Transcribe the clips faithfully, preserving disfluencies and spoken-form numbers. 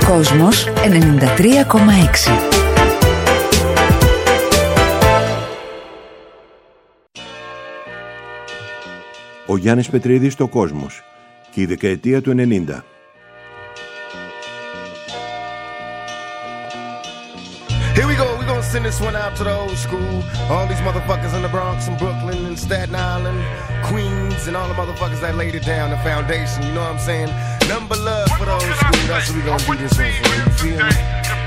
Κόσμος ενενήντα τρία κόμμα έξι. Ο Γιάννης Πετρίδης στο Κόσμος και η δεκαετία του ενενήντα. Here we go, we gonna send this one out to the old school. All these motherfuckers in the Bronx and Brooklyn and Staten Island, Queens, and all the motherfuckers that laid it down, the foundation, you know what I'm saying? Number love for the old school, that's what we gonna do this one for, you feel me?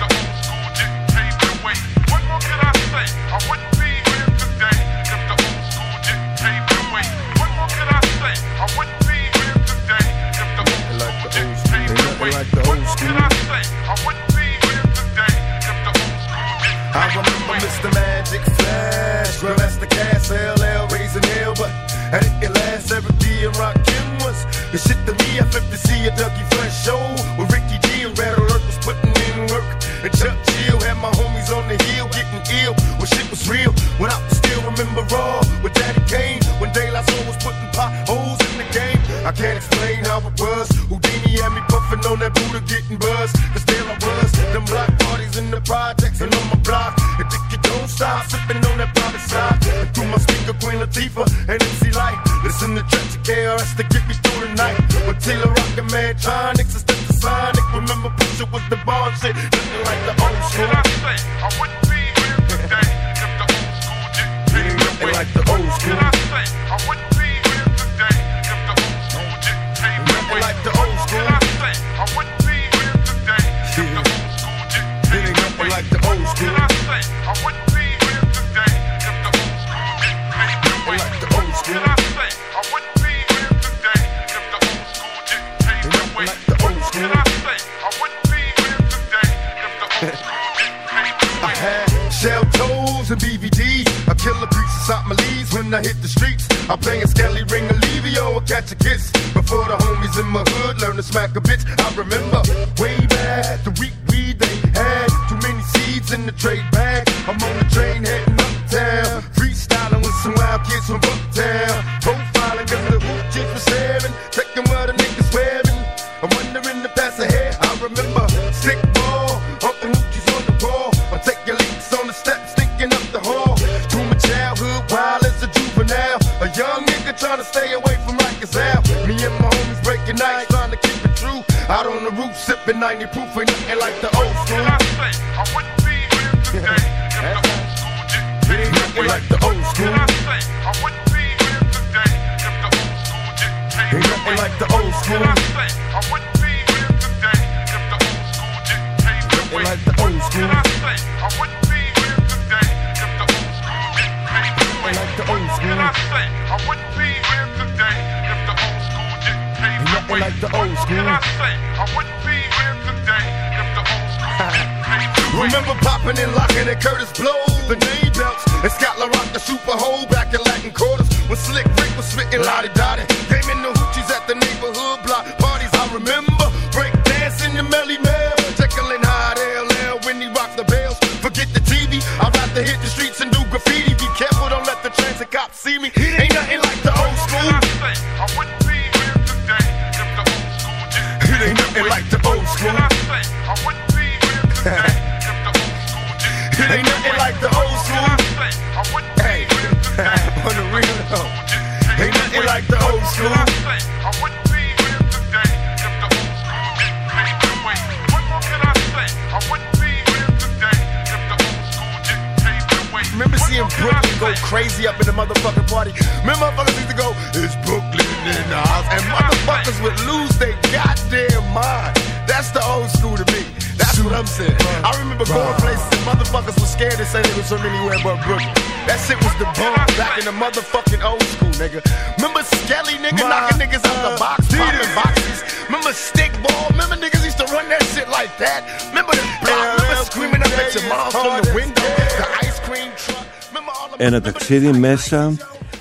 What more can I say? I wouldn't be here today if the old school didn't pave the way. What more can I say? I wouldn't be here today if the old school didn't pave the way. What more can I say? I wouldn't be here today if the old school didn't pave the way. I remember Mister Magic Flash, Grandmaster Cass, L L, raising hell, but I didn't last. Every D and Rakim was the shit to me. I flipped to see a Dougie Fresh show with Ricky G and Red Alert was putting in work. And Chuck Chill had my homies on the hill getting ill when shit was real. When I still remember Raw with Daddy Kane, when De La Soul was putting potholes in the game. I can't explain how it was. Houdini had me puffing on that Buddha getting buzzed. Cause there I was, them block parties in the projects and on my block. And think you don't stop sipping on that private side. And through my speaker, Queen Latifah and M C Light. Listen to Trench K R S to get me through the night. With Taylor Rock and Mantronics and Step the Sonic. Remember Pusha with the bar shit, nothing like the old school. What can I say? I wouldn't be here today if the old school didn't pave the way. Like the old school. What can I say? I wouldn't be here today if the old school didn't pave the way. Like the old school. What can I say? I wouldn't be here today if the old school didn't pave the way. Like the old school. What can I say? I wouldn't be here today if the old school didn't pave the way. Like the old school. What can I say? I wouldn't be here today if the old school didn't pave the way. Like the old school. What can I say? I wouldn't be here today if the old school didn't pave the way. I had shell toes and B V Ds. I kill a piece of something leaves when I hit the streets. I'm playing Skelly Ring Olivio or Catch a Kiss. Before the homies in my hood learn to smack a bitch. I remember way back the week weed they had. Too many seeds in the trade bag. I'm on the train heading uptown. Freestyling with some wild kids from Bucktown. Profiling cause the hoop chick was staring. Checking what a nigga's wearing. I'm wondering to pass ahead. I remember stick ball. Humping hoochies on the wall. I'm taking leaks on the steps, stinking up the hall. Through my childhood, wild as a juvenile. A young nigga trying to stay away from Rikers-Al. Me and my homies breaking nights, trying to keep it true. Out on the roof, sipping ninety proof, ain't nothing like the old school. What can I say? I wouldn't be here today if the old school didn't pave the way. Like the old school. What can I say? I wouldn't be here today if the old school didn't pave the way. Like the old school. What can I say? I wouldn't be here today if the old school didn't pave the way. Like the old school. What can I say? I wouldn't be here today if the old school didn't pave the way. Like the old school. What can I say? I wouldn't be here today if the old school didn't pave the way. Like the old school. What can I say? I wouldn't be here today if the old school didn't pave the way. Remember popping and locking at Curtis Blow, the name belts, and Scott LaRock, the super hole back in Latin quarters. When Slick Rick was spitting Lottie Dottie. Came in the hoochies at the neighborhood block parties. I remember break dancing the Melly Mel, tickling hot L L when he rocked the bells. Forget the T V, I'd rather hit the streets and do graffiti. Be careful, don't let the transit cops see me. Ain't nothing like the old school. I wouldn't be here today if the old school didn't. It ain't nothing like the old school. I wouldn't be here today if the old school didn't. It ain't nothing like the old school. I wouldn't be here today on the real though. Ain't nothing like the old school. I wouldn't be here today if the old school didn't pave the way. What more can I say? I wouldn't be here today if the old school didn't pave the way. Remember seeing Brooklyn go crazy up in the motherfucking party? Remember motherfuckers used to go, it's Brooklyn in the house, and motherfuckers would lose their goddamn mind. That's the old school to me. That's what I'm saying. I remember going places and motherfuckers were scared to say they was from anywhere but Brooklyn. That shit was the bomb back in the motherfucking old school, nigga. Remember Skelly, nigga, knocking niggas out the box, popping boxes. Remember Stickball? Remember niggas used to run that shit like that? Remember the block? Remember screaming up at your mom from the window? The ice cream truck? Ένα ταξίδι μέσα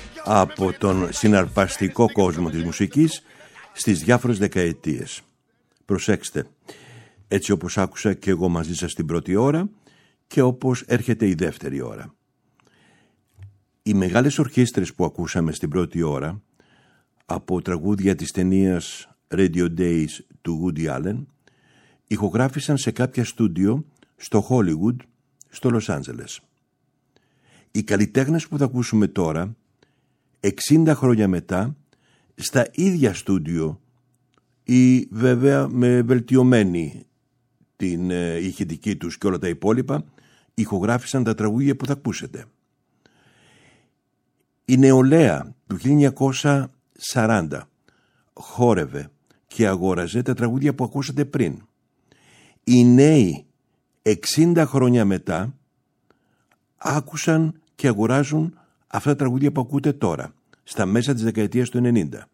από τον συναρπαστικό κόσμο της μουσικής στις διάφορες δεκαετίες. Προσέξτε, έτσι όπως άκουσα και εγώ μαζί σας την πρώτη ώρα και όπως έρχεται η δεύτερη ώρα. Οι μεγάλες ορχήστρες που ακούσαμε στην πρώτη ώρα, από τραγούδια της ταινίας Radio Days του Woody Allen, ηχογράφησαν σε κάποια στούντιο στο Hollywood, στο Λος Άντζελες. Οι καλλιτέχνες που θα ακούσουμε τώρα, εξήντα χρόνια μετά, στα ίδια στούντιο ή βέβαια με βελτιωμένη την ε, ηχητική τους και όλα τα υπόλοιπα, ηχογράφησαν τα τραγούδια που θα ακούσετε. Η νεολαία του χίλια εννιακόσια σαράντα χόρευε και αγόραζε τα τραγούδια που ακούσατε πριν. Οι νέοι εξήντα χρόνια μετά άκουσαν και αγοράζουν αυτά τα τραγούδια που ακούτε τώρα, στα μέσα της δεκαετίας του ενενήντα.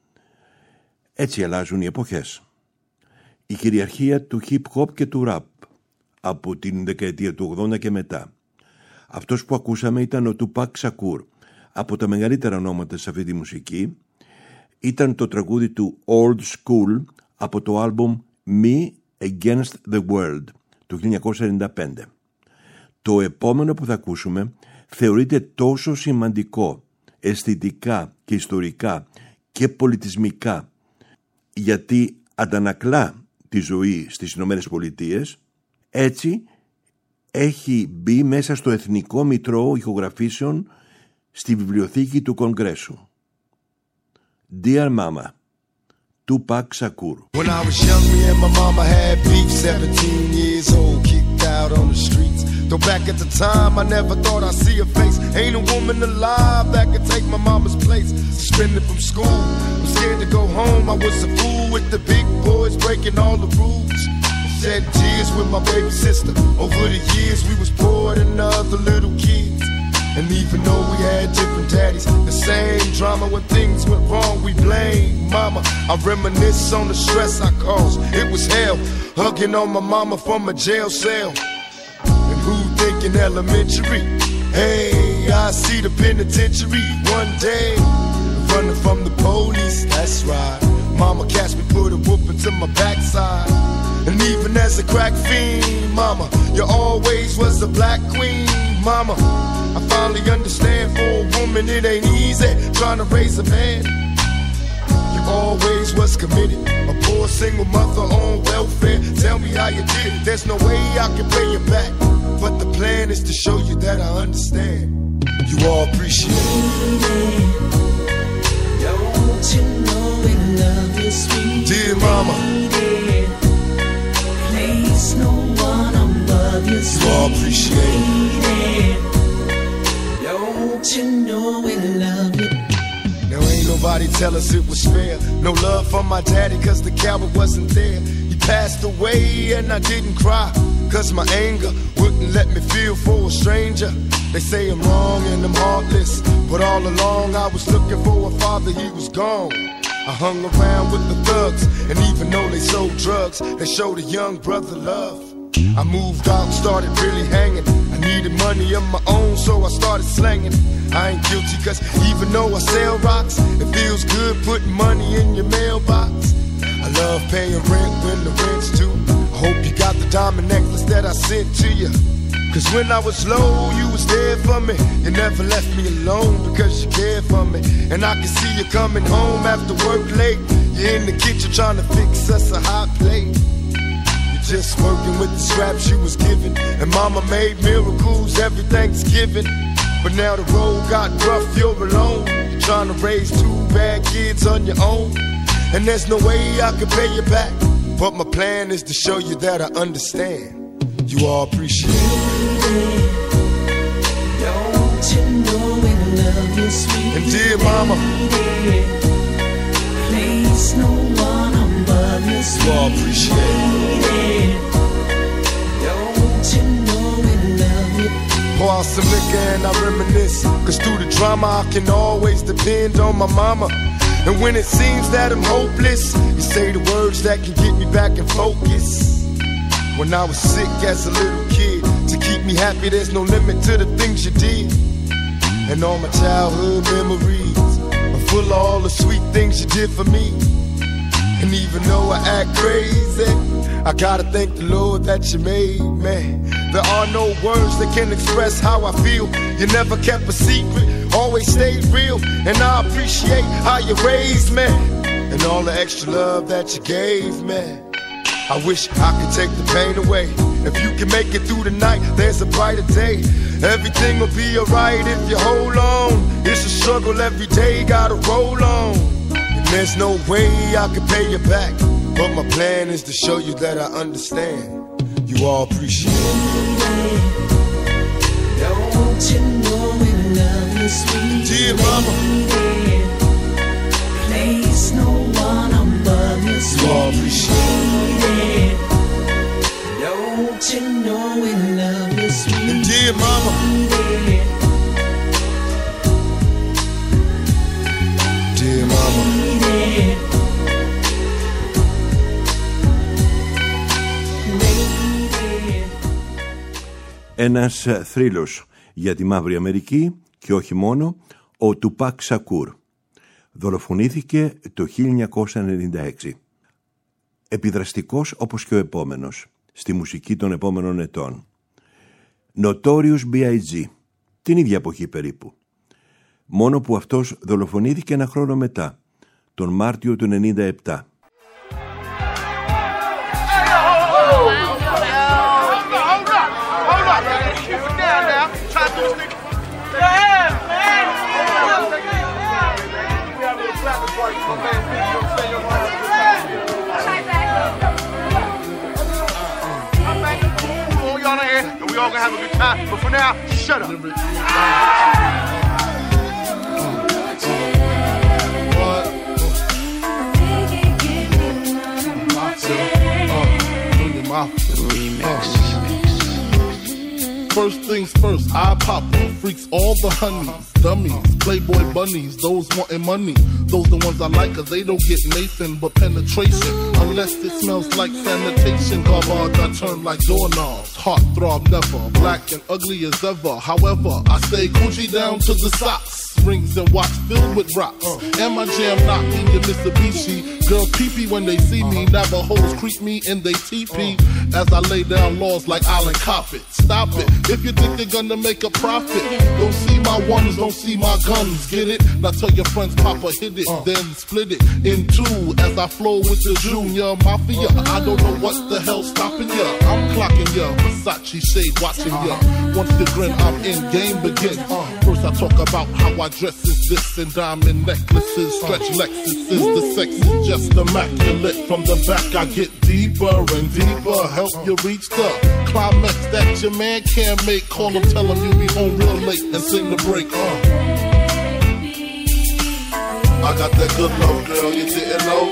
Έτσι αλλάζουν οι εποχές. Η κυριαρχία του hip hop και του rap από την δεκαετία του ογδόντα και μετά. Αυτός που ακούσαμε ήταν ο Tupac Shakur. Από τα μεγαλύτερα ονόματα σε αυτή τη μουσική ήταν το τραγούδι του Old School από το άλμπουμ Me Against the World του χίλια εννιακόσια ενενήντα πέντε. Το επόμενο που θα ακούσουμε θεωρείται τόσο σημαντικό αισθητικά και ιστορικά και πολιτισμικά, γιατί αντανακλά τη ζωή στις Ηνωμένες Πολιτείες, έτσι έχει μπει μέσα στο Εθνικό Μητρό Ηχογραφήσεων στη βιβλιοθήκη του Κογκρέσου. Dear Mama, Tupac Shakur. When I was young, me and my mama had beef, seventeen years old, kicked out on the streets. Though back at the time, I never thought I'd see her face. Ain't a woman alive that could take my mama's place. Suspended from school, I'm scared to go home. I was a fool with the big boys, breaking all the rules. Shed tears with my baby sister. Over the years, we was poor than other little kids. And even though we had different daddies, the same drama when things went wrong, we blame mama. I reminisce on the stress I caused. It was hell, hugging on my mama from a jail cell. And who thinking elementary? Hey, I see the penitentiary one day, running from the police, that's right. Mama catch me, put a whooping to my backside. And even as a crack fiend, mama, you always was a black queen, mama. I finally understand, for a woman it ain't easy trying to raise a man. You always was committed, a poor single mother on welfare. Tell me how you did it, there's no way I can pay you back. But the plan is to show you that I understand. You all appreciate it. Don't you know we love you, sweet dear mama. Place no one above you, sweet. You all appreciate it. Don't you know we love you? Now ain't nobody tell us it was fair. No love for my daddy cause the coward wasn't there. He passed away and I didn't cry, cause my anger wouldn't let me feel for a stranger. They say I'm wrong and I'm heartless, but all along I was looking for a father, he was gone. I hung around with the thugs, and even though they sold drugs, they showed a young brother love. I moved out, started really hanging. I needed money of my own, so I started slanging. I ain't guilty, cause even though I sell rocks, it feels good putting money in your mailbox. I love paying rent when the rent's due. I hope you got the diamond necklace that I sent to you. Cause when I was low, you was there for me. You never left me alone because you cared for me. And I can see you coming home after work late. You're in the kitchen trying to fix us a hot plate. Just working with the scraps you was given. And mama made miracles every Thanksgiving. But now the road got rough, you're alone. You're trying to raise two bad kids on your own. And there's no way I can pay you back. But my plan is to show you that I understand. You all appreciate it. Don't you know we love you, sweet. And dear mama, place no one above you, sweet. You all appreciate it. Don't you know we love you. Pour out some liquor and I reminisce, cause through the drama I can always depend on my mama. And when it seems that I'm hopeless, you say the words that can get me back in focus. When I was sick as a little kid, to keep me happy there's no limit to the things you did. And all my childhood memories are full of all the sweet things you did for me. And even though I act crazy, I gotta thank the Lord that you made me. There are no words that can express how I feel. You never kept a secret, always stayed real. And I appreciate how you raised me, and all the extra love that you gave me. I wish I could take the pain away. If you can make it through the night, there's a brighter day. Everything will be alright if you hold on. It's a struggle every day, gotta roll on. And there's no way I can pay you back, but my plan is to show you that I understand. You all appreciate it. Don't you know we love you, sweet Dear mama, place no one above you, sweet. You all appreciate it. Don't you know we love you, sweet. And dear mama, dear mama, Ένας θρύλος για τη Μαύρη Αμερική και όχι μόνο, ο Τουπάκ Σακούρ. Δολοφονήθηκε το χίλια εννιακόσια ενενήντα έξι. Επιδραστικός όπως και ο επόμενος στη μουσική των επόμενων ετών. Notorious μπι άι τζι, την ίδια εποχή περίπου. Μόνο που αυτός δολοφονήθηκε ένα χρόνο μετά, τον Μάρτιο του ενενήντα επτά. We all gonna have a good time, but for now, shut up. First things first, I pop them. Freaks all the honeys, dummies, playboy bunnies, those wanting money. Those the ones I like, cause they don't get Nathan but penetration. Unless it smells like sanitation. Garbage I turn like doorknobs. Heart throb never, black and ugly as ever. However, I stay Gucci down to the socks. Rings and watch filled with rocks. Uh. And my jam knocking your Mitsubishi. Girls pee-pee when they see me. Navajos creep me in they teepee. As I lay down laws like Island Coppet. Stop it, if you think you're gonna make a profit. Don't see my ones, don't see my guns. Get it? Now tell your friends Papa hit it. Uh. Then split it in two. As I flow with the Junior Mafia. I don't know what the hell's stopping ya. I'm clocking ya. Versace shade watching ya. Once the grin, I'm in, game begins. Uh. First I talk about how I dress is this and diamond necklaces. Stretch Lexuses, the sex is just immaculate. From the back I get deeper and deeper. Help you reach the climax that your man can't make. Call him, tell him you be home real late and sing the break. Uh. I got that good love, girl, you didn't know.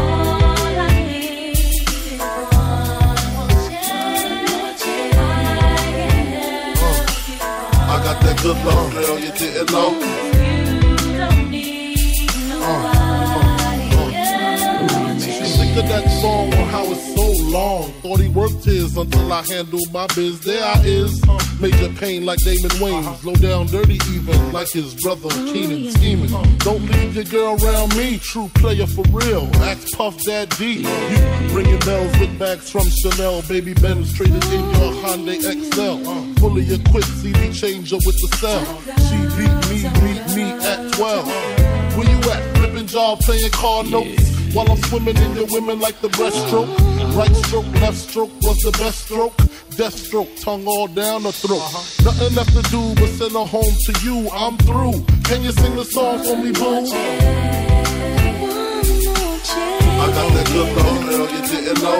I got that good love, girl, you didn't know. Uh, uh, uh. Think of that song on how it's so long. Thought he worked his until I handled my biz. There I is, major pain like Damon Wayans. Low down dirty even like his brother Keenan scheming. Don't leave your girl around me, true player for real. Ask Puff Dad D. You ringing bells with bags from Chanel. Baby Benz traded in your Hyundai X L. Fully equipped C D changer with the cell. She beat me, beat me at twelve. Where you at? Flipping jaw, playing car notes. While I'm swimming in your women like the breaststroke. Right stroke, left stroke was the best stroke. Death stroke, tongue all down the throat. Uh-huh. Nothing left to do but send her home to you. I'm through. Can you sing the song for me, boo? I got that good love, girl, you didn't know.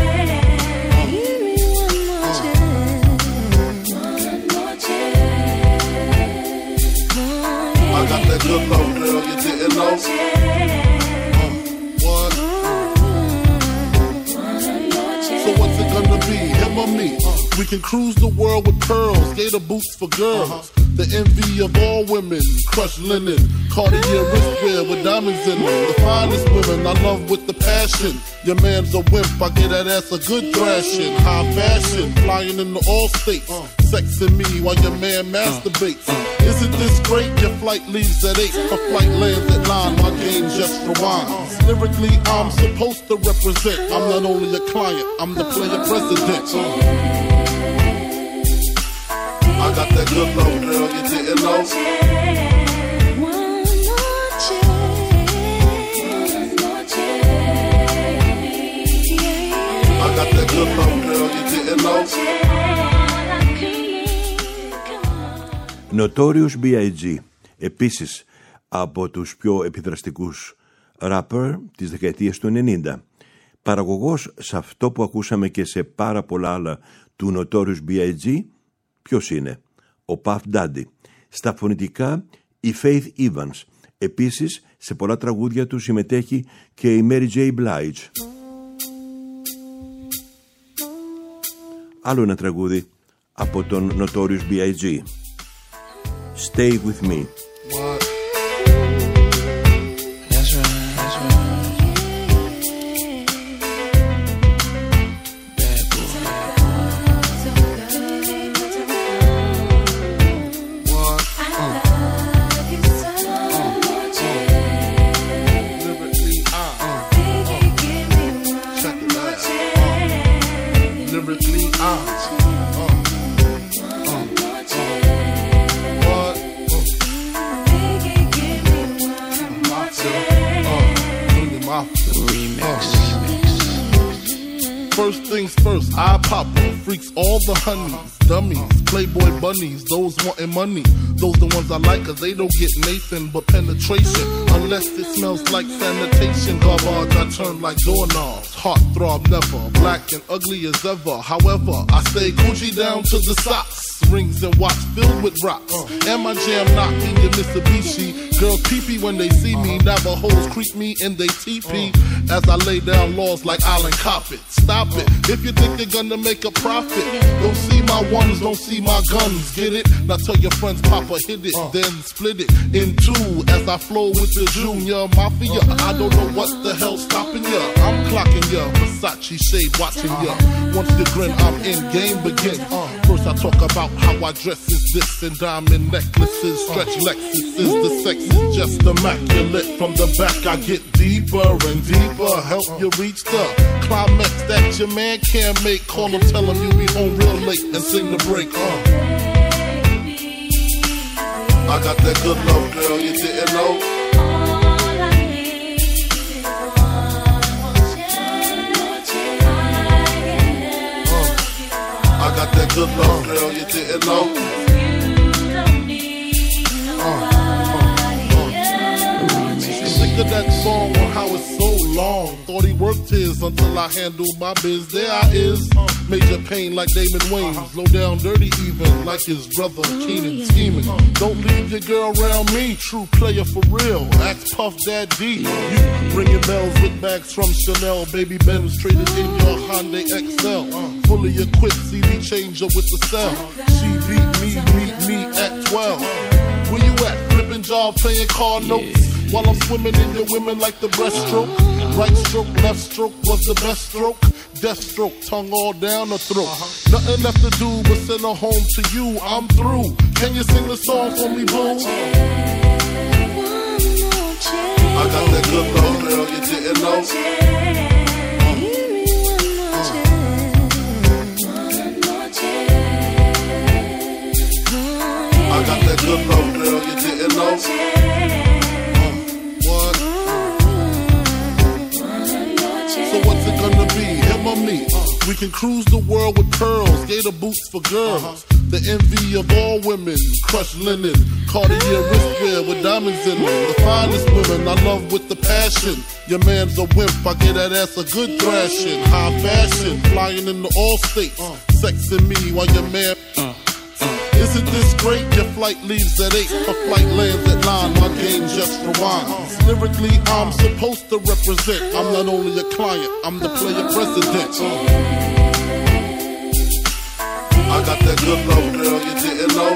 I got that good love, girl, you didn't know. So what's it gonna be, him or me? Uh, we can cruise the world with pearls, gator boots for girls. Uh-huh. The envy of all women, crushed linen, Cartier wristwear with diamonds in them. The finest women I love with the passion. Your man's a wimp, I get that ass a good thrashing. High fashion, flying into all states. Uh, Sexing me while your man masturbates. Uh, uh, Isn't this great? Your flight leaves at eight, her flight lands at nine. My game just rewinds. Lyrically, I'm supposed to represent. I'm not only a client, I'm the player president. Uh. I got that good love, girl, you didn't know. I got that good love, girl, you didn't know. Notorious μπι άι τζι, επίσης από τους πιο επιδραστικούς rapper της δεκαετίας του ενενήντα. Παραγωγός σε αυτό που ακούσαμε και σε πάρα πολλά άλλα του Notorious μπι άι τζι, ποιος είναι? Ο Puff Daddy. Στα φωνητικά η Faith Evans. Επίσης σε πολλά τραγούδια του συμμετέχει και η Mary J. Blige. Άλλο ένα τραγούδι από τον Notorious μπι άι τζι. Stay with me. What? That's right, that's right. Bad boy. What? Uh. Uh. Lyrically, uh. Uh. Check it out. Uh. Lyrically, uh. Remix. First things first, I pop them, freaks all the honeys, dummies, playboy bunnies, those wanting money. Those the ones I like, cause they don't get Nathan but penetration. Unless it smells like sanitation. Garbage, I turn like doorknobs. Heart throb never, black and ugly as ever. However, I stay Gucci down to the socks. Rings and watch filled with rocks. Uh. And my jam knocking your Mitsubishi. Girls pee-pee when they see me. Navajos creep me and they teepee. Uh. As I lay down laws like Island Coppet. Stop it. If you think you're gonna make a profit, don't see my ones, don't see my guns. Get it? Now tell your friends Papa hit it, uh. then split it in two. As I flow with the Junior Mafia. Uh. I don't know what the hell's stopping ya. I'm clocking ya. Versace shade watching ya. Once you grin, I'm in. Game begin. Uh. First I talk about how I dress is this and diamond necklaces, stretch Lexuses. The sex is just immaculate. From the back I get deeper and deeper. Help you reach the climax that your man can't make. Call him, tell him you be home real late and sing the break. Uh. I got that good love, girl, you didn't know. I got that good love, girl, you didn't know. Uh, uh, uh. Think of that song on how it's so long. Thought he worked his until I handled my biz. There I is, major pain like Damon Wayans. Low down dirty even like his brother Keenan scheming. Don't leave your girl around me, true player for real. Ask Puff Daddy. You ringing bells with bags from Chanel. Baby Benz traded in your Hyundai X L. Fully equipped C D changer with the cell. She beat me, meet me at twelve. Where you at? Flipping job, playing car notes. While I'm swimming in your women like the breaststroke. Right stroke, left stroke was the best stroke. Death stroke, tongue all down the throat. Nothing left to do but send her home to you. I'm through. Can you sing the song for me, boo? I got that good love, girl, you didn't know. I got that good love, girl, you didn't know. So what's it gonna be, him or me? Uh, we can cruise the world with pearls, gator boots for girls. Uh-huh. The envy of all women, crushed linen, Cartier wristwear with diamonds in them. The finest women I love with the passion. Your man's a wimp, I get that ass a good thrashing. High fashion, flying into all states, uh, sexing me while your man. Uh. Isn't this great? Your flight leaves at eight, my flight lands at nine, my game just rewinds. Lyrically, I'm supposed to represent. I'm not only a client, I'm the player president. I got that good love, girl, you didn't know.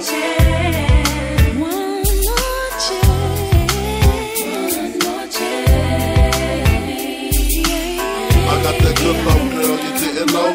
I got that good love, girl, you didn't know.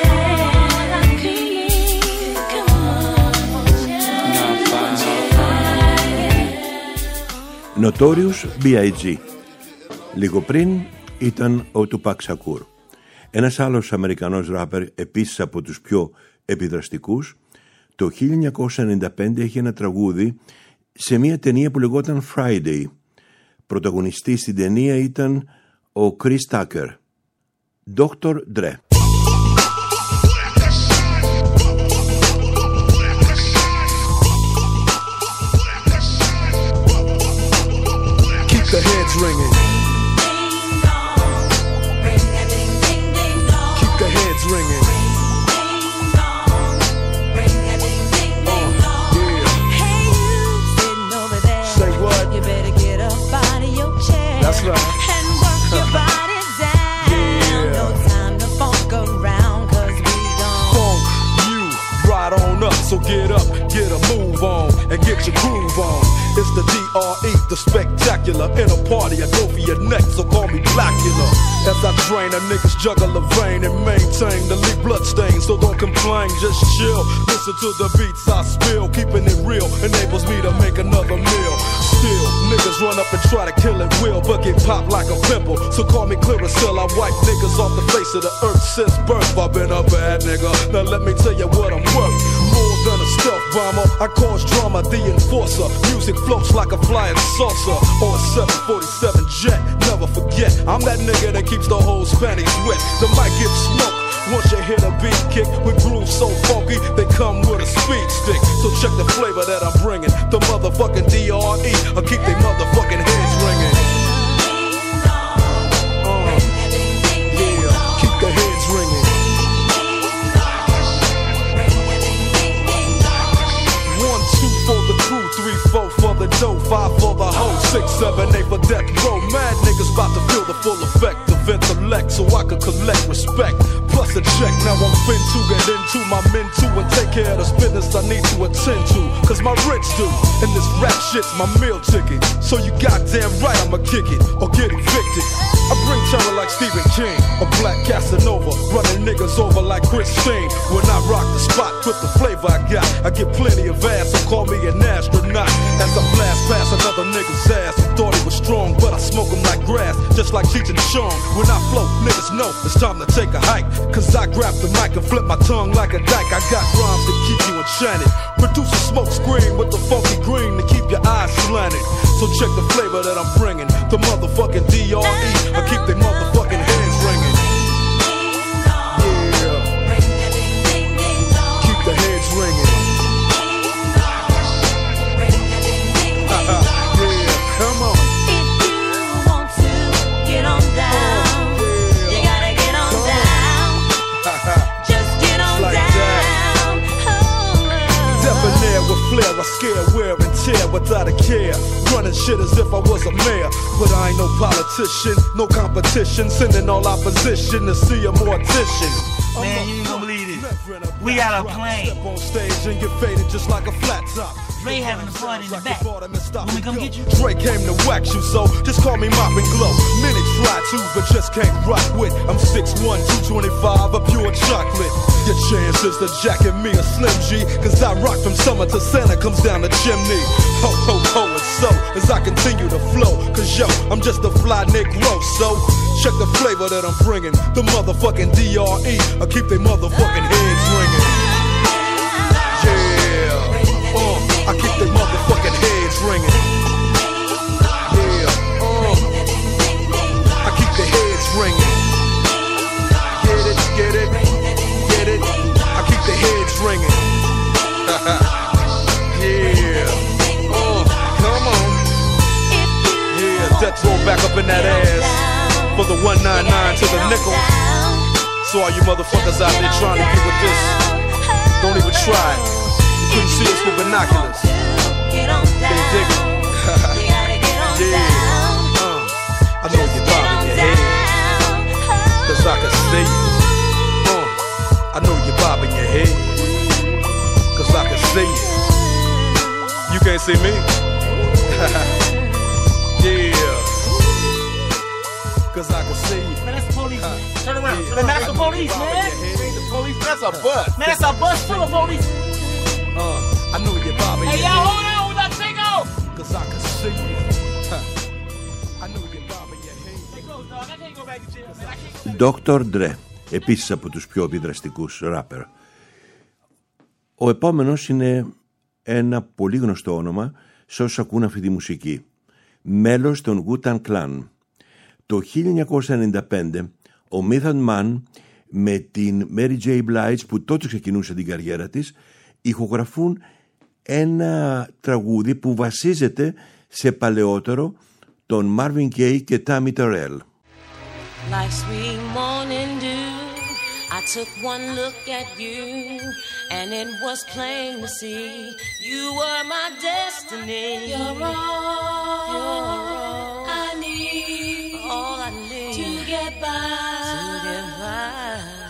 Notorious μπι άι τζι. Λίγο πριν ήταν ο Tupac Shakur. Ένας άλλος Αμερικανός ράπερ, επίσης από τους πιο επιδραστικούς, το χίλια εννιακόσια ενενήντα πέντε είχε ένα τραγούδι σε μια ταινία που λεγόταν Friday. Πρωταγωνιστής στην ταινία ήταν ο Chris Tucker. Doctor Dre. the heads ringing. Keep the heads ringing. That's right. And work your body down. Yeah. No time to funk around, cause we gon' Funk you right on up. So get up, get a move on, and get your groove on. It's the D R E, the spectacular. In a party, I go for your neck, so call me Blackula. As I drain, a niggas juggle a vein and maintain the leak blood stain. So don't complain, just chill. Listen to the beats I spill. Keeping it real enables me to make another meal. Still, niggas run up and try to kill it will, but get popped like a pimple. So call me Clearasil, I wipe niggas off the face of the earth since birth. I've been a bad nigga, now let me tell you what I'm worth. More than a stealth bomber, I cause drama, the enforcer. Music floats like a flying saucer or a seven forty-seven jet. Never forget, I'm that nigga that keeps the whole Spanish wet. The mic gets smoked once you hit a beat kick with grooves so funky, they come with a speed stick. So check the flavor that I'm bringing. The motherfucking D R E, I keep they motherfucking heads ringing. Uh, yeah, keep the heads ringing. One, two for the crew, three, four for the dough, five for the hoe, six, seven, eight for death row. Mad niggas about to feel the full effect of intellect, so I could collect respect. Plus a check, now I'm fin to get into my men too and take care of this business I need to attend to. Cause my rich do, and this rap shit's my meal ticket. So you goddamn right I'ma kick it or get evicted. I bring terror like Stephen King, a black Casanova, running niggas over like Christine. When I rock the spot with the flavor I got, I get plenty of ass, so call me an astronaut. As I blast past another nigga's ass, he thought he was strong, but I smoke him like grass, just like Cheech and Chong. When I flow, niggas know it's time to take a hike. Cause I grab the mic and flip my tongue like a dyke. I got rhymes to keep you enchanted. Produce a smoke screen with the funky green to keep your eyes slanted. So check the flavor that I'm bringing. The motherfucking D R E, I keep they motherfucking heads ringing. Yeah, keep the heads ringing. Yeah, come on. If you want to get on down, you gotta get on down. Just get on Like down. Debonair with flair, I scare, wear and tear without a care. Running shit as if I was a mayor, but I ain't no politician, no competition. Sending all opposition to see a mortician. Man, you ain't gonna believe it. We got a plane. Step on stage and get faded just like a flat top. Dre having a party in the back. When we come get you? Dre came to wax you, so just call me Mop and Glow. Many try to, but just can't rock with. I'm six one, two twenty-five, a pure chocolate. Your chance is to jacket me a Slim G, cause I rock from summer to Santa comes down the chimney. Ho, ho, ho, and so, as I continue to flow, cause yo, I'm just a fly Negro, so check the flavor that I'm bringing. The motherfucking D R E, I keep they motherfucking heads ringing. Yeah, uh, I keep they motherfucking heads ringing. Yeah, uh, I keep the heads ringing. Get it, get it, get it. I keep the heads ringing. Yeah, uh, come on. Yeah, death roll back up in that ass for the one ninety-nine to the nickel. So all you motherfuckers out there trying to get with this, don't even try it. You couldn't see us with binoculars. Can you dig it? Yeah, uh, I know you're bobbing your head, cause I can see you. Uh, I know you're bobbing your head, cause I can see you. You can't see me? Yeah, cause I can see you. Man, that's the police, man. Turn around. Yeah. Man, that's the police, man. The police, that's a bus. Man, that's a bus full of police. Uh, I know you're bobbing Hey, your y'all, head, hold on with that thing off. cause I can see you. I know you're bobbing your head. Hey, close, dog. I can't go back to jail, man. I can't go back. ντόκτορ Dre, επίσης από τους πιο επιδραστικούς ράπερ. Ο επόμενος είναι ένα πολύ γνωστό όνομα σε όσους ακούν αυτή τη μουσική. Μέλος των Wu-Tang Clan. Το χίλια εννιακόσια ενενήντα πέντε ο Method Man με την Mary J. Blige, που τότε ξεκινούσε την καριέρα της, ηχογραφούν ένα τραγούδι που βασίζεται σε παλαιότερο των Marvin Gaye και Tammy Terrell. Like sweet morning dew, I took one look at you, and it was plain to see you were my destiny. You're all, You're all I need, all I need to get by. To get by.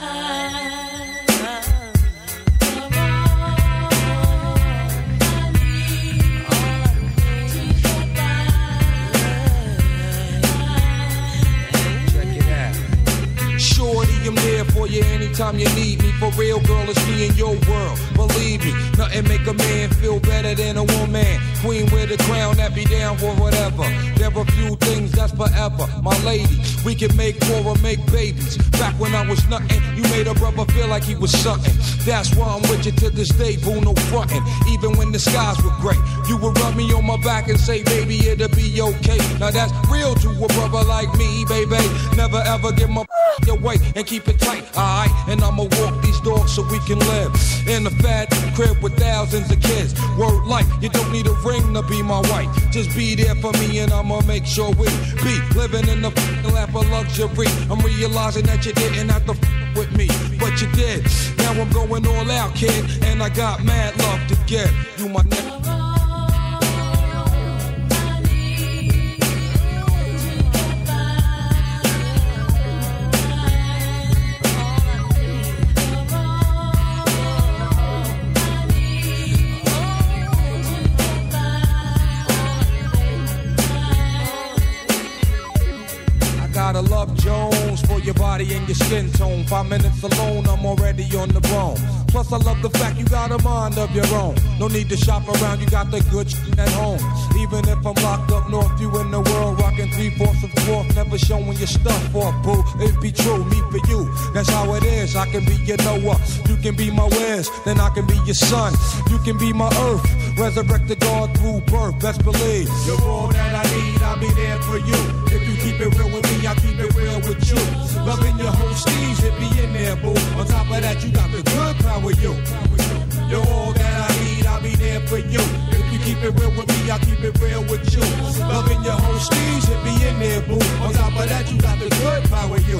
Shorty, I'm there for you anytime you need me. For real, girl, it's me in your world. Believe me, nothing make a man feel better than a woman. Queen with a crown that be down for whatever. There are few things that's forever. My lady, we can make war or make babies. Back when I was nothing, you made a brother feel like he was something. That's why I'm with you to this day, boo, no frontin'. Even when the skies were gray, you would rub me on my back and say, baby, it'll be okay. Now that's real to a brother like me, baby. Never ever give my your way and keep it tight, alright? And I'ma walk these dogs so we can live in a fat crib with thousands of kids. Word life, you don't need a ring to be my wife. Just be there for me and I'ma make sure we be living in the lap of luxury. I'm realizing that you didn't have to f with me, but you did. Now I'm going all out, kid, and I got mad love to give. You my nigga. Gotta love Jones for your body and your skin tone. Five minutes alone, I'm already on the bone. Plus I love the fact you got a mind of your own. No need to shop around, you got the good shit at home. Even if I'm locked up north, you in the world rocking three-fourths of fourth. Never showing your stuff off, boo. It be true, me for you. That's how it is. I can be your Noah, you can be my Wes, then I can be your son. You can be my earth, resurrect the God through birth. Best believe you're all that I need, I'll be there for you. If you keep it real with me, I'll keep it real with you. Loving your whole steez, it be in there, boo. On top of that, you got the good power, you. You're all that I need, I'll be there for you. If you keep it real with me, I'll keep it real with you. Loving your whole steez, it be in there, boo. On top of that, you got the good power, you.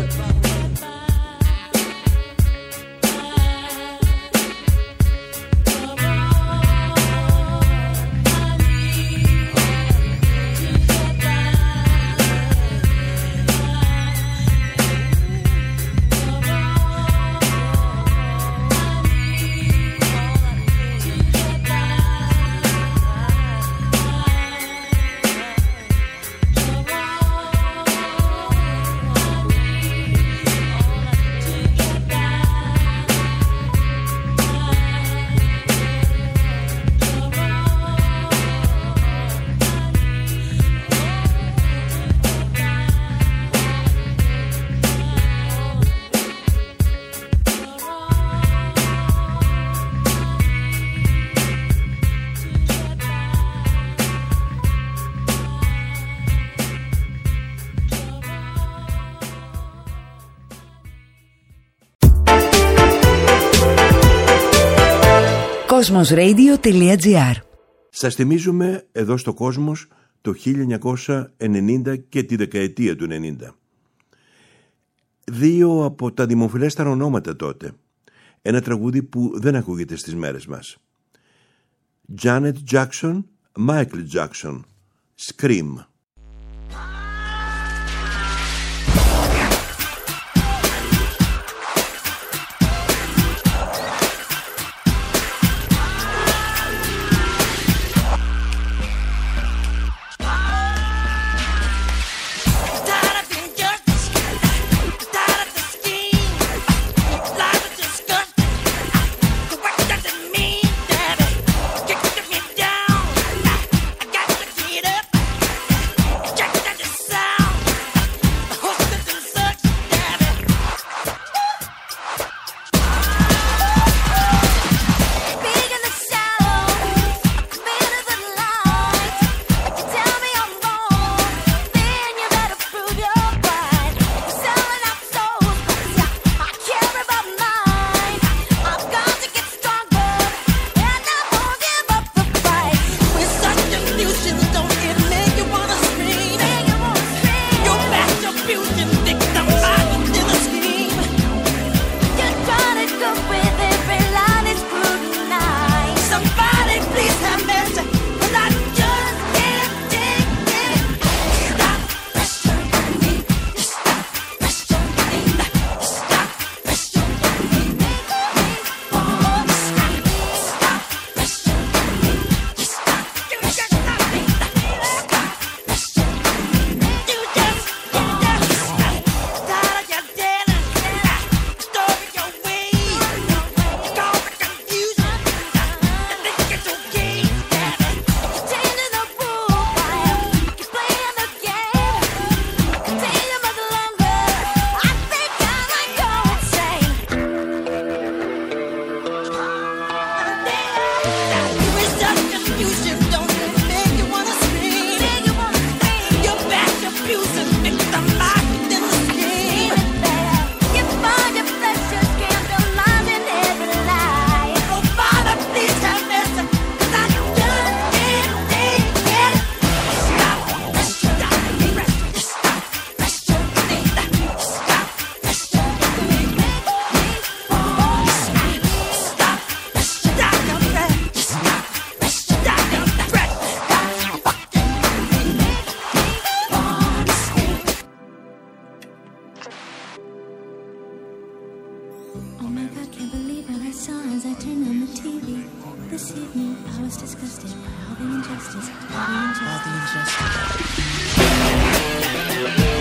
Cosmosradio.gr. Σας θυμίζουμε εδώ στο Κόσμος το χίλια εννιακόσια ενενήντα και τη δεκαετία του ενενήντα. Δύο από τα δημοφιλέστερα ονόματα τότε. Ένα τραγούδι που δεν ακούγεται στις μέρες μας. Janet Jackson, Michael Jackson, Scream. Get up. Oh my God, can't believe what I saw as I turned on the T V. This evening I was disgusted by all the injustice, all the injustice, all the injustice.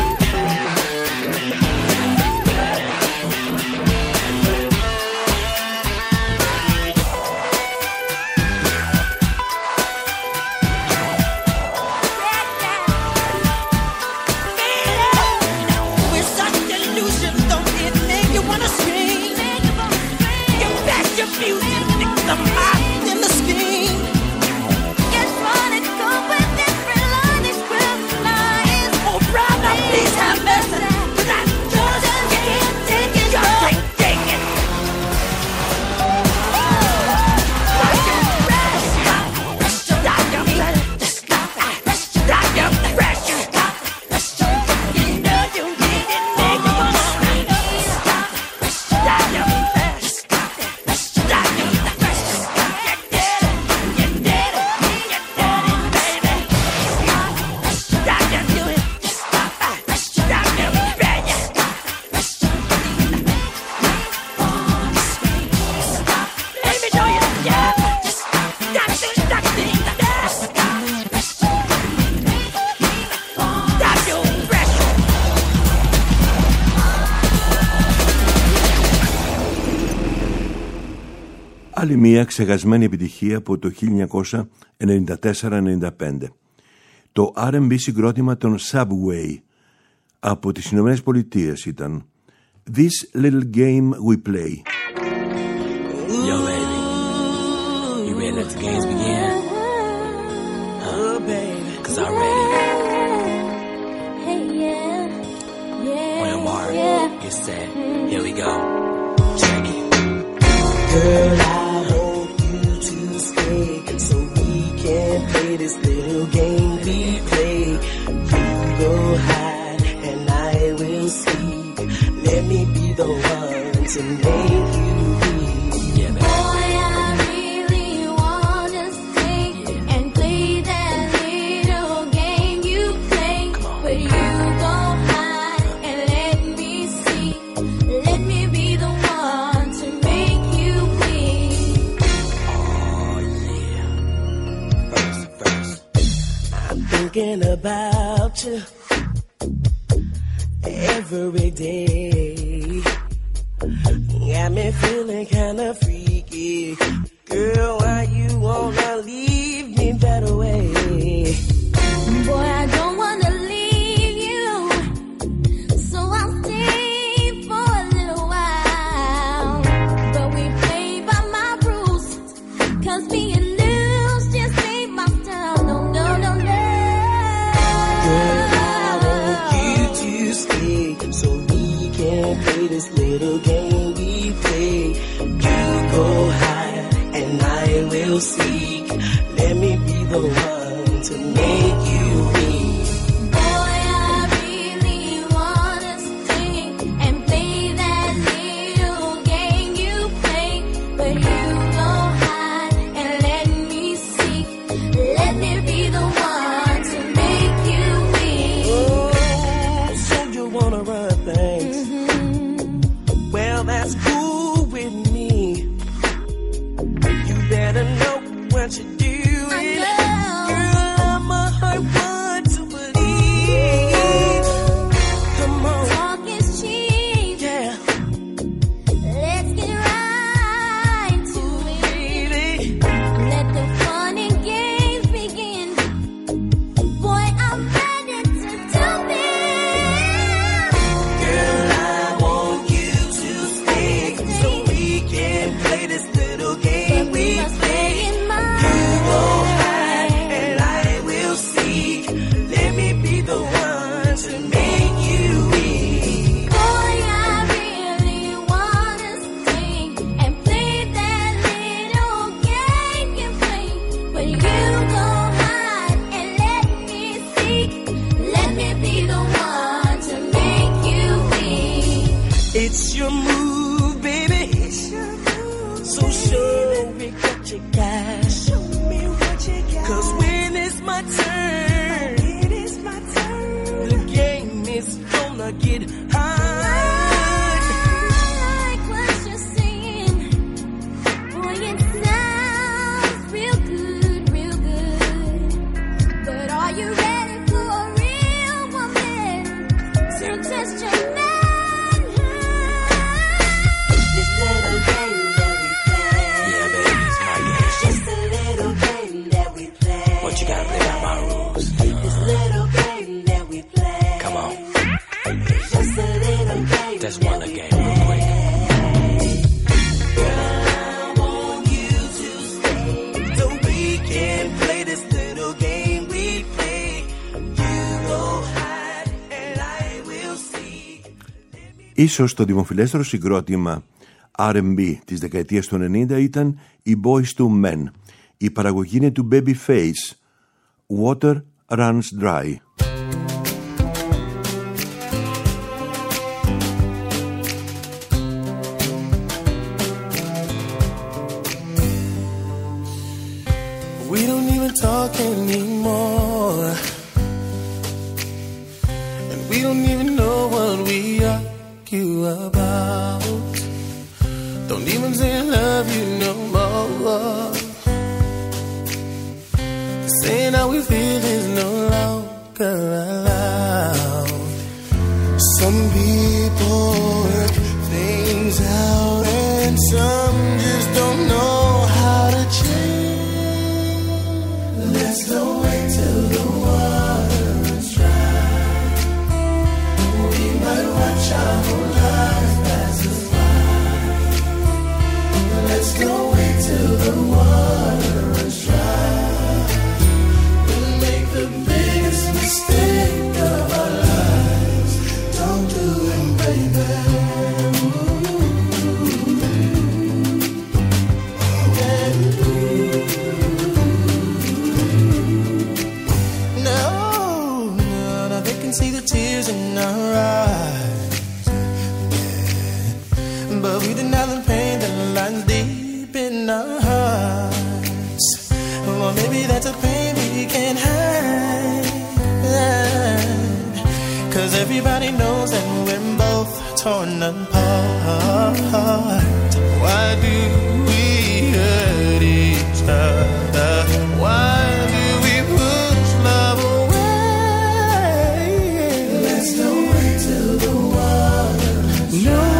Άλλη μία ξεχασμένη επιτυχία από το χίλια εννιακόσια ενενήντα τέσσερα ενενήντα πέντε. Το αρ εντ μπι συγκρότημα των Subway από τις Ηνωμένες Πολιτείες ήταν This Little Game We Play. Yo baby, you ready to let the games begin? Huh, baby, cause I'm ready. Hey, yeah, yeah, when I'm hard, yeah. Get set, here we go. Check it. Girl, I want you to stay so we can play this little game we play. You go hide and I will seek. Let me be the one to make you leave. Yeah, baby. Boy, I really wanna stay and play that little game you play. But you go hide and let me see. Let me be the one to make you leave. Oh yeah. First, first, I'm thinking about you every day. Got me feeling kinda freaky. Girl, why you wanna leave me that way? Boy, I don't wanna leave you, so I'll stay for a little while. But we play by my rules, cause being loose just ain't my style. No, no, no, no. Girl, I want you to stay so we can play this little game we play. You go hide and I will seek. Let me be the one to make you leave. Boy, I really wanna stay and play that little game you play. But you go hide and let me seek. Let me be the one to make you leave. Oh, so you wanna run things? Mm-hmm. Well, that's cool with me. You better know what you're doing. Girl, I'm a hard one to believe. Come on. Talk is cheap. Yeah. Let's get right to it. Let the fun and games begin. Boy, I'm ready to do this. Girl, I want you to stay so we can play this little game we play. You go hide and I will seek. Let me be the one to make you leave. Boy, I really wanna stay and play that little game you play. But you go hide and let me seek. Let me be the one to make you leave. It's your move, baby. It's your move. So show me what you got. Show me what you got. Cause when it's my turn, it is my turn. The game is gonna get hard. Ίσως το δημοφιλέστερο συγκρότημα αρ εντ μπι της δεκαετίας του ενενήντα ήταν οι Boyz two Men. Η παραγωγή είναι του Babyface, Water Runs Dry. We don't even talk anymore, and we don't even know what we argue about. Don't even say I love you no more. Saying how we feel is no longer allowed. Some people work things out, and some just don't know how to change. Let's not wait till the water runs dry. We might watch our whole lives pass us by. Let's go wait till the water runs dry. We'll make the biggest mistake of our lives. Don't do it, baby. No, no, no, they can see the tears in our eyes. Yeah, but we deny the pain that lies deep in our hearts. Well, maybe that's a pain we can't hide. 'Cause everybody knows that we're both torn apart. Why do we hurt each other? Why do we push love away? Let's not wait till the water runs dry. No.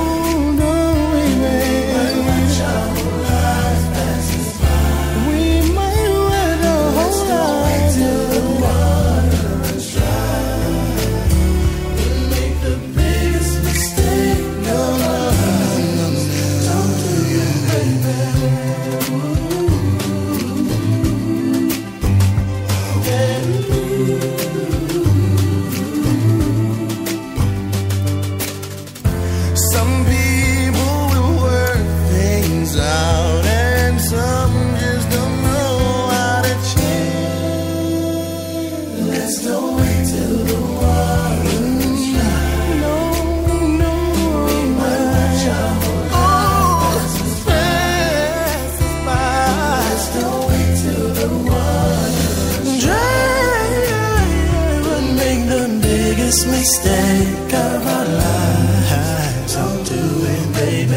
Mistake of our lives. Don't do it, baby.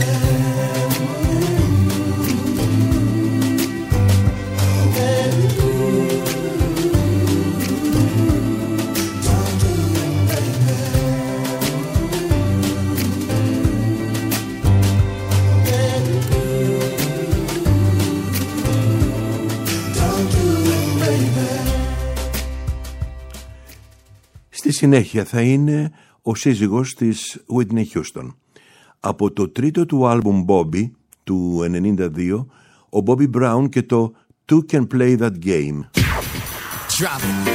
Στη συνέχεια θα είναι ο σύζυγος της Whitney Houston. Από το τρίτο του άλμπουμ Bobby του ενενήντα δύο, ο Bobby Brown και το Two Can Play That Game. Drop it.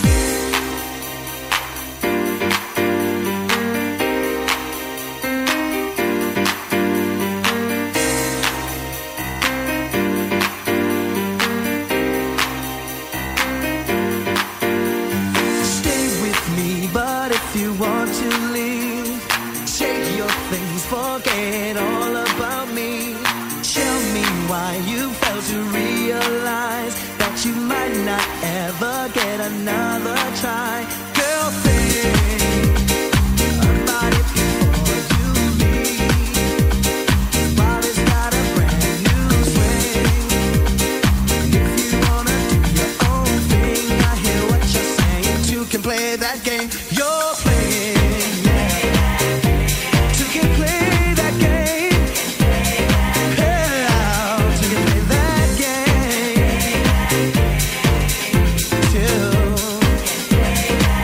Another try, girl, think about it before you leave. While it's got a brand new swing, if you wanna do your own thing, I hear what you're saying. Two can play that game you're playing. Two can play that game. Yeah, two can play that game. Two.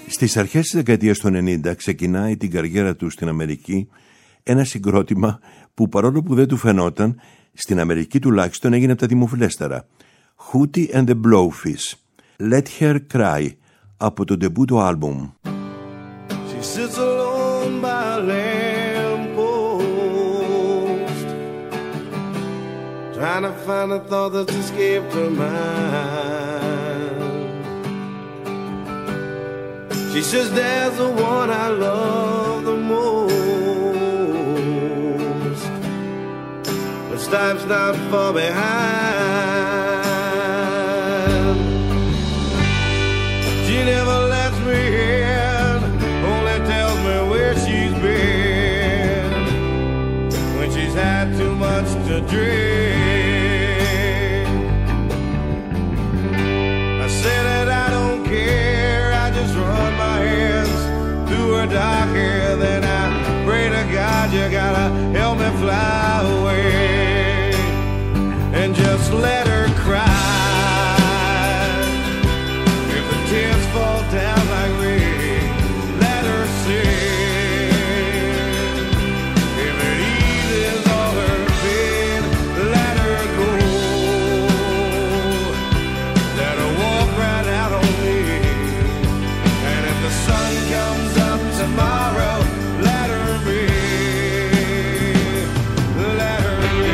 Στις αρχές της δεκαετίας του ενενήντα ξεκινάει την καριέρα του στην Αμερική ένα συγκρότημα που παρόλο που δεν του φαινόταν, στην Αμερική τουλάχιστον έγινε από τα δημοφιλέστερα. Hootie and the Blowfish, Let Her Cry, από το ντεμπούτο άλμπουμ. She sits alone by a lamppost, trying to find a thought that's escaped her mind. She says there's the one I love the most, but time's not far behind. She never lets me in, only tells me where she's been when she's had too much to drink. I say that I don't care, I just run my hands through her dark hair, then I pray to God you gotta help me fly away and just let her cry. If the tears fall down like rain, let her sing. If it eases all her pain, let her go. Let her walk right out on me. And if the sun comes up tomorrow, let her be. Let her be.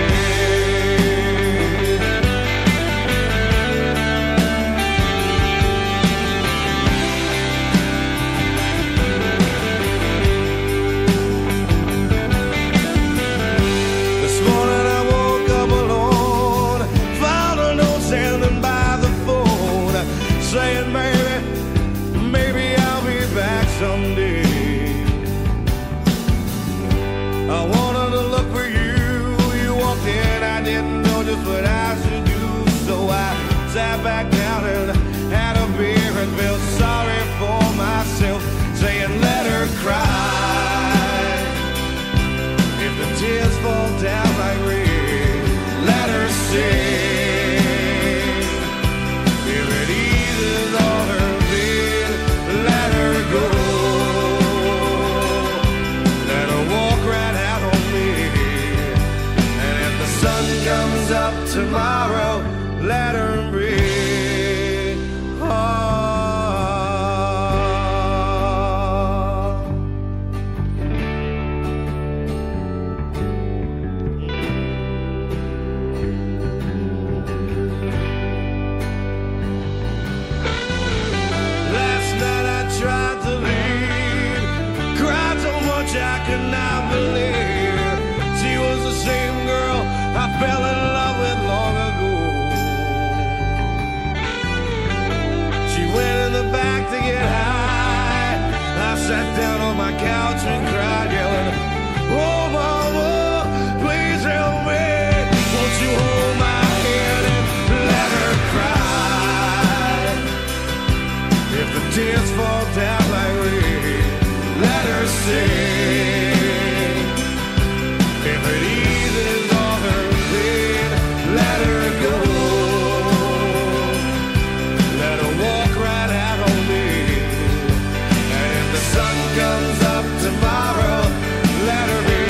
This morning I woke up alone, found a note standing by the phone, saying, baby, maybe I'll be back someday. I wanted to look for you, you walked in, I didn't know just what I should do, so I sat back down and had a beer and felt sorry for myself, saying let her cry. If the tears fall down like rain, let her sing. If it eases all her pain, let her go. Let her walk right out on me. And if the sun comes up tomorrow, let her be. Oh. Last night I tried to leave, cried so much I could not believe she was the same girl I fell in love with long ago. She went in the back to get high. I sat down on my couch and cried, yelling, oh mama, please help me. Won't you hold my hand and let her cry? If the tears fall down like rain, let her sing. If it eases all her pain, let her go. Let her walk right out on me. And if the sun comes up tomorrow, let her be.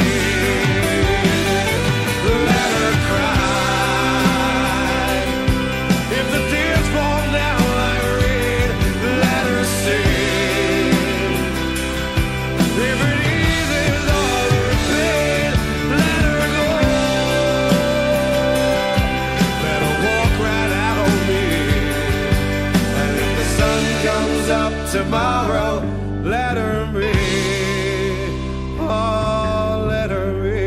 Let her cry. If the tears fall down like rain, let her sing. If it eases all her pain, let her go. Let her walk right out on me. And if the sun comes up tomorrow, let her be. Oh, let her be.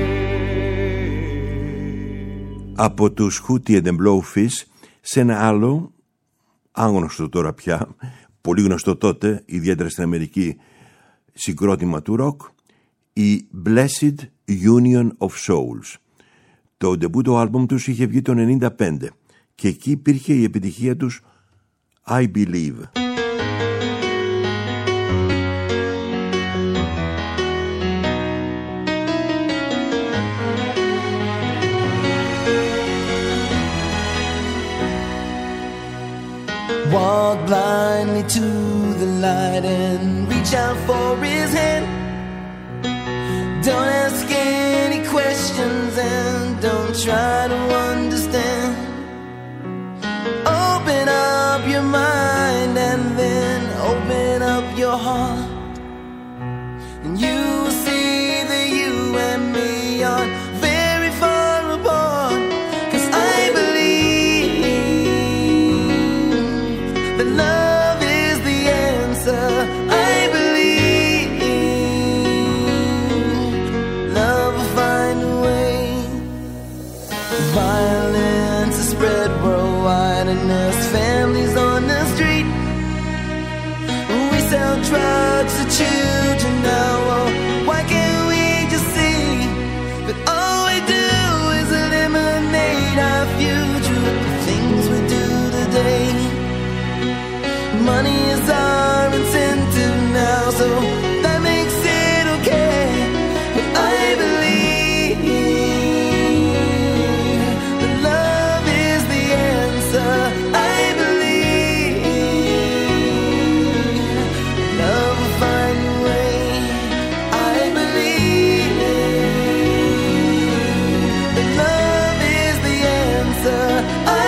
Από τους Hootie and the Blowfish σε ένα άλλο, άγνωστο τώρα πια, πολύ γνωστό τότε, ιδιαίτερα στην Αμερική, συγκρότημα του ροκ, η Blessed Union of Souls. Το ντεμπούτο άλμπουμ τους είχε βγει το ενενήντα πέντε και εκεί υπήρχε η επιτυχία τους I Believe. Walk blindly to the light and reach out for his hand. Don't ask any questions and don't try to understand. Open up your mind and then open up your heart, and you will see that you and me are very far apart. 'Cause I believe that love is the answer. I believe love will find a way. Violence is spread worldwide and there's families on the street. We sell drugs to children now. Oh, why can't we just see that all we do is eliminate our future with the things we do today? Money is our incentive now, so that makes it okay. But I believe that love is the answer. I believe love will find a way. I believe that love is the answer. I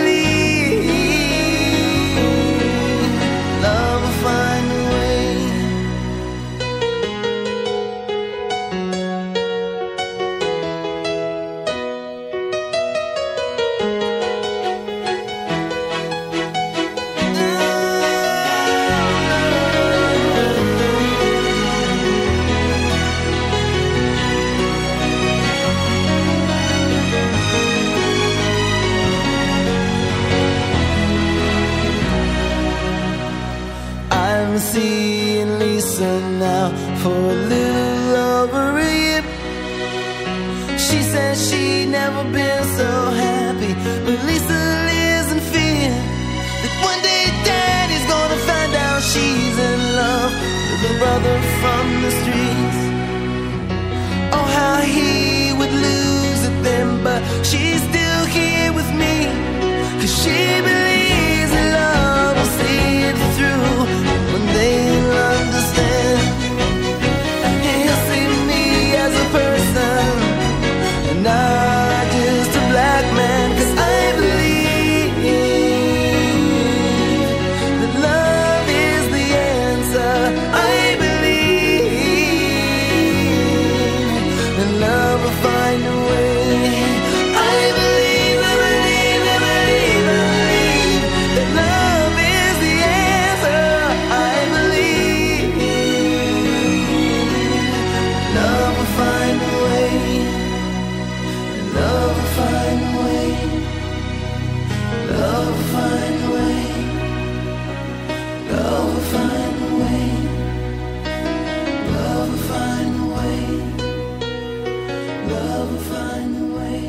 believe love will find a way. I'm seeing Lisa now for a little over a year. She says she'd never been so happy, but Lisa lives in fear that one day Daddy's gonna find out she's in love with a brother from the streets. Oh, how he would lose it then, but she's still here with me, 'cause she believes in love will see it through. One day he'll understand, he'll see me as a person and not just a black man. 'Cause I believe that love is the answer. I believe that love will find a way. I believe, I believe, I believe, I believe that love is the answer. I believe love will find a way. Love will find a way. Love will find a way. Love will find a way. Love will find a way. Love will find a way.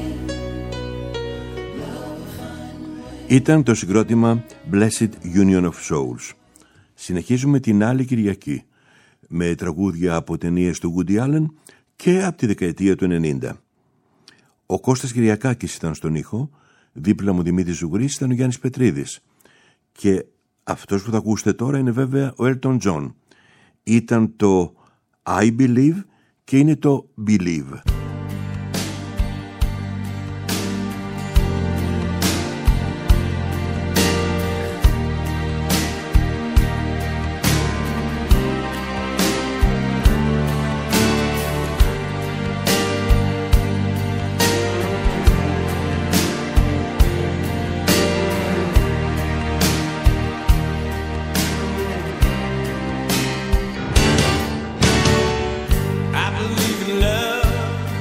Love will find a way. Ήταν το συγκρότημα Blessed Union of Souls. Συνεχίζουμε την άλλη Κυριακή με τραγούδια από ταινίες του Woody Allen και από τη δεκαετία του ενενήντα. Ο Κώστας Κυριακάκης ήταν στον ήχο, δίπλα μου Δημήτρης Ζουγρής ήταν ο Γιάννης Πετρίδης. Και αυτός που θα ακούσετε τώρα είναι βέβαια ο Elton John. Ήταν το I Believe και είναι το Believe. I believe in love.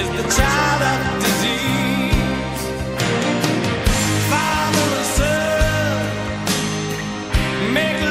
is the child of disease. Father and son, make